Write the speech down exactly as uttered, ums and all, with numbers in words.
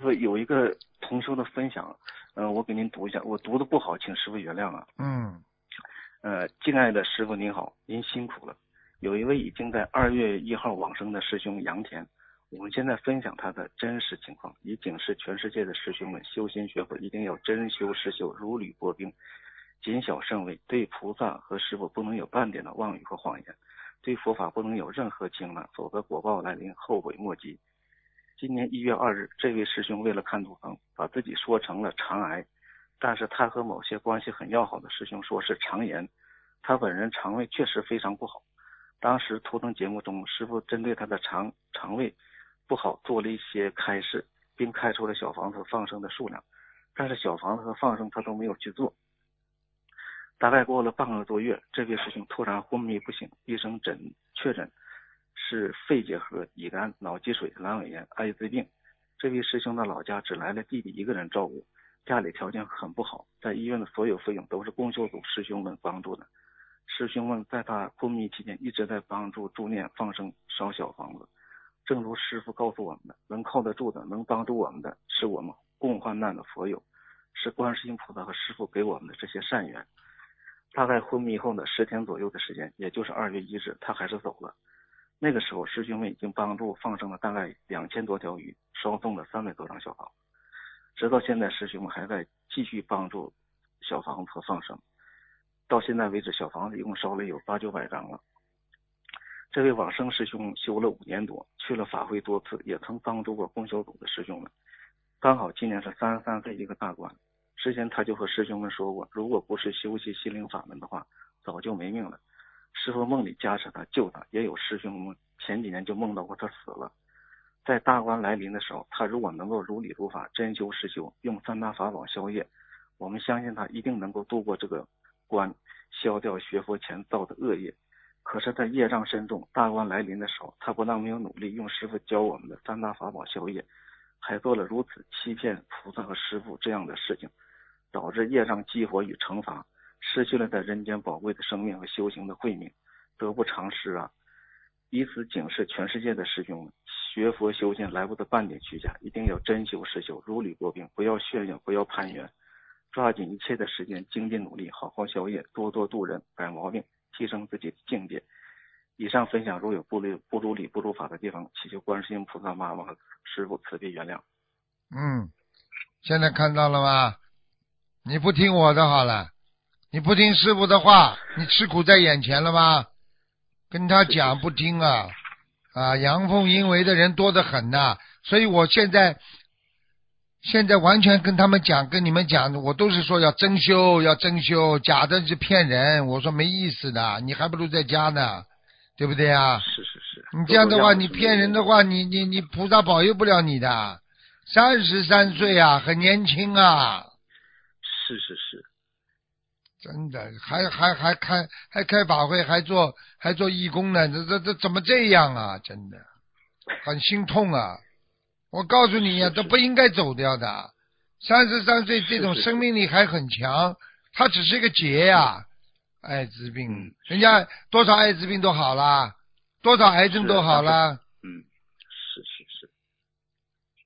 说有一个同修的分享，嗯、呃，我给您读一下，我读的不好，请师傅原谅啊。 嗯。 呃，敬爱的师傅您好，您辛苦了。有一位已经在二月一号往生的师兄杨田，我们现在分享他的真实情况，以警示全世界的师兄们，修心学佛一定要真修实修，如履薄冰，谨小慎微，对菩萨和师傅不能有半点的妄语和谎言，对佛法不能有任何轻慢，否则果报来临，后悔莫及。今年一月二日，这位师兄为了看图腾，把自己说成了肠癌，但是他和某些关系很要好的师兄说是肠炎，他本人肠胃确实非常不好。当时图腾节目中，师傅针对他的肠肠胃不好做了一些开示，并开出了小房子放生的数量，但是小房子和放生他都没有去做。大概过了半个多月，这位师兄突然昏迷不醒，医生诊确诊是肺结核、乙肝、脑积水、阑尾炎、艾滋病。这位师兄的老家只来了弟弟一个人照顾，家里条件很不好，在医院的所有费用都是共修组师兄们帮助的。师兄们在他昏迷期间一直在帮助助念放生烧小房子，正如师父告诉我们的，能靠得住的，能帮助我们的，是我们共患难的佛友，是观世音菩萨和师父给我们的这些善缘。大概昏迷后的十天左右的时间，也就是二月一日，他还是走了。那个时候师兄们已经帮助放生了大概两千多条鱼，烧送了三百多张小房子。直到现在师兄们还在继续帮助小房子和放生，到现在为止小房子一共烧了有八九百张了。这位往生师兄修了五年多，去了法会多次，也曾帮助过共修组的师兄们。刚好今年是三十三岁一个大关，之前他就和师兄们说过，如果不是修习心灵法门的话，早就没命了。师父梦里加持他救他，也有师兄们前几年就梦到过他死了。在大关来临的时候，他如果能够如理如法，真修实修，用三大法宝消业，我们相信他一定能够度过这个关，消掉学佛前造的恶业。可是在业障深重，大关来临的时候，他不但没有努力用师父教我们的三大法宝消业，还做了如此欺骗菩萨和师父这样的事情，导致业障激活与惩罚，失去了在人间宝贵的生命和修行的慧命，得不偿失啊！以此警示全世界的师兄们，学佛修行来不得半点虚假，一定要真修实修，如履薄冰，不要炫耀，不要攀缘，抓紧一切的时间，精进努力，好好消业，多多度人，改毛病，提升自己的境界。以上分享如有不如不如理不如法的地方，祈求观世音菩萨妈妈和师父慈悲原谅。 嗯，现在看到了吗？你不听我的好了，你不听师父的话，你吃苦在眼前了吗？跟他讲不听啊啊！阳奉阴违的人多得很呐、啊，所以我现在现在完全跟他们讲，跟你们讲，我都是说要真修，要真修，假的是骗人。我说没意思的，你还不如在家呢，对不对啊？ 是是是， 你这样的话，你骗人的话，你你你菩萨保佑不了你的。三十三岁啊，很年轻啊。 是是是。 真的，还还还开还开法会，还做还做义工呢，这这这怎么这样啊？真的，很心痛啊！我告诉你呀、啊，都不应该走掉的。三十三岁这种生命力还很强，它只是个劫呀、啊，艾滋病，人家多少艾滋病都好啦，多少癌症都好啦，